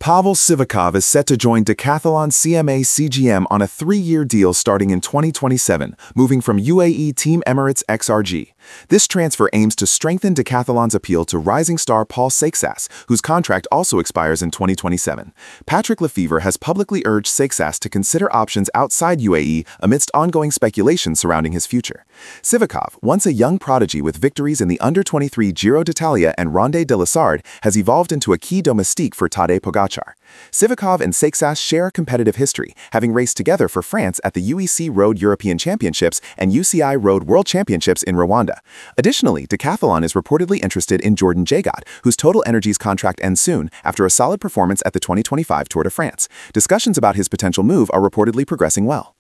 Pavel Sivakov is set to join Decathlon CMA CGM on a 3-year deal starting in 2027, moving from UAE Team Emirates XRG. This transfer aims to strengthen Decathlon's appeal to rising star Paul Seixas, whose contract also expires in 2027. Patrick Lefevre has publicly urged Seixas to consider options outside UAE amidst ongoing speculation surrounding his future. Sivakov, once a young prodigy with victories in the under-23 Giro d'Italia and Ronde de l'Issard, has evolved into a key domestique for Tadej Pogacar. Sivakov and Seixas share a competitive history, having raced together for France at the UEC Road European Championships and UCI Road World Championships in Rwanda. Additionally, Decathlon is reportedly interested in Jordan Jagat, whose Total Energies contract ends soon after a solid performance at the 2025 Tour de France. Discussions about his potential move are reportedly progressing well.